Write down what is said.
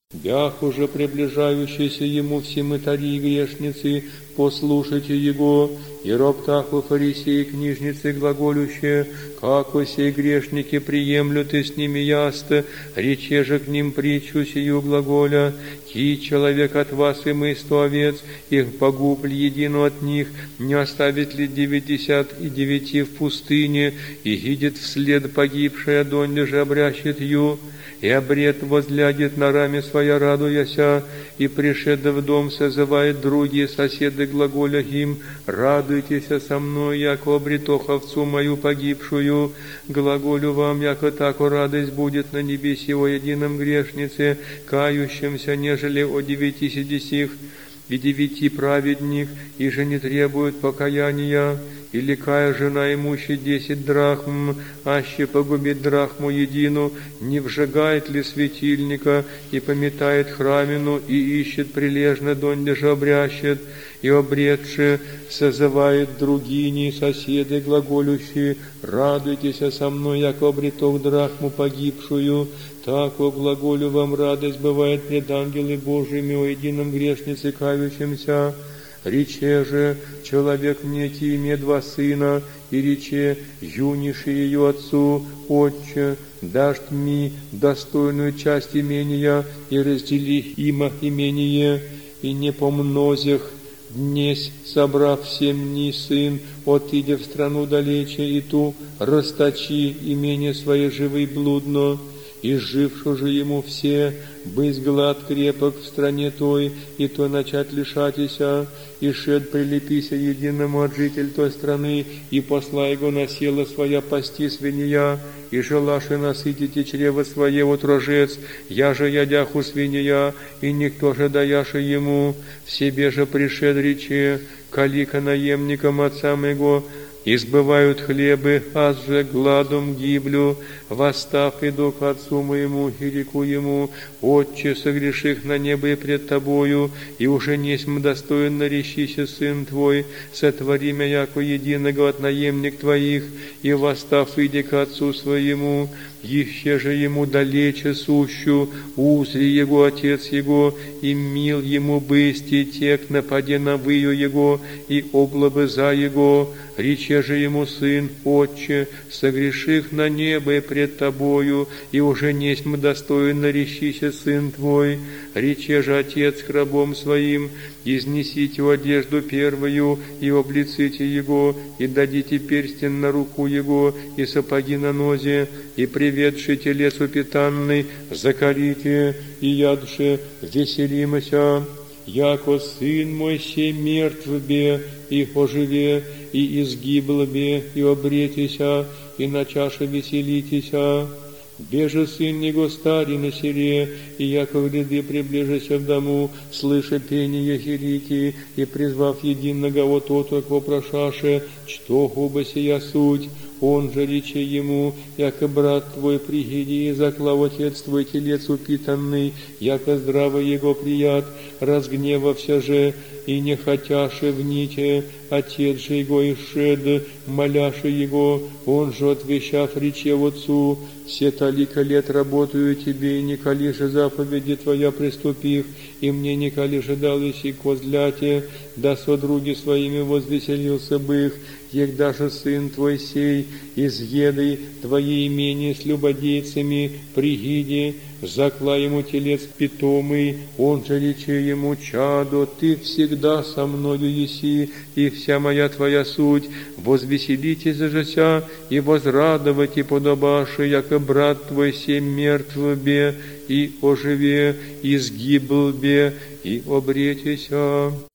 Бях уже приближающийся ему все мытари и грешницы, послушайте его, и роптаху фарисеи книжницы глаголющие, как сей грешники приемлют и с ними ясто, рече же к ним притчу сию глаголя, ки человек от вас и мы 100 овец, их погубли едино от них, не оставит ли 99 в пустыне, и видит вслед погибшая, донде же обрящет ю, и обред возлягет на раме своя радуяся, и пришед в дом созывает другие соседы глаголя им, радуйтесь со мной, яко обретох овцу мою погибшую, глаголю вам, яко тако радость будет на небесе о едином грешнице, кающемся, нежели о 90 и 9 праведник, и же не требует покаяния, или кая жена имущая 10 драхм, аще погубит драхму едину, не вжигает ли светильника, и пометает храмину, и ищет прилежно, донде же обрящет, и обретши созывает другини, соседи глаголющие, радуйтесь со мной, яко обретох драхму погибшую, так о глаголю вам радость бывает пред ангелы Божьими о едином грешнице кающемся. Рече же человек некий име 2 сына, и рече юнише ее отцу, отче, дашь ми достойную часть имения, и раздели има имение, и не помнозях днесь, собрав 7 дней сын, отидя в страну далече, и ту расточи имение свое живый блудно, и жившу же ему все, быть глад крепок в стране той, и то начать лишатися, и шед прилепися единому от житель той страны, и посла его на село своя пасти свинья, и желаши насытите чрево свое от рожец, я же ядяху свинья, и никто же даяши ему, в себе же пришед рече, калика наемникам отца моего, избывают хлебы, аз же гладом гиблю, восстав иду к отцу моему и реку ему, отче, согреших на небо и пред тобою, и уже несмь достоин наречися сын твой, сотвори меня яко единого от наемник твоих, и восстав иди к отцу своему, еще же ему далече сущу, узри его отец его, и мил ему бысти, тек нападе на выю его, и облабы за его, рече же ему сын, отче, согреших на небо и пред тобою, и уже несмь достоин наречися сын твой, рече же отец к рабом своим, изнесите одежду первую, и облиците его, и дадите перстень на руку его, и сапоги на нозе, и приведши телец упитанный, закорите, и ядше веселимся, яко сын мой сей мертв бе, и оживе, и изгибл бе, и обретися, и на чаше веселитеся. Беже сын его старый на селе, и яко в ряды приближися в дому, слыша пение хирики, и призвав единого от оток вопрошаше, что губа сия суть, он же рече ему, яко брат твой пригиди, и заклав отец твой телец упитанный, яко здраво его прият, разгневався же, и не хотяше вните, отец же его ишед, моляше его, он же отвещав рече отцу, все толика лет работаю тебе, и николи же заповеди твоя приступив, и мне николи же дал иси козляте, да со други своими возвеселился бы их, ех даже сын твой сей, изъедай твои имения с любодейцами, пригиди, закла ему телец питомый, он же рече ему, чадо, ты всегда со мною еси, и вся моя твоя суть, возвеселитесь же ся, и возрадовать и подобаши, яко брат твой сей мертв бе, и оживе, и сгибл бе, и обретися.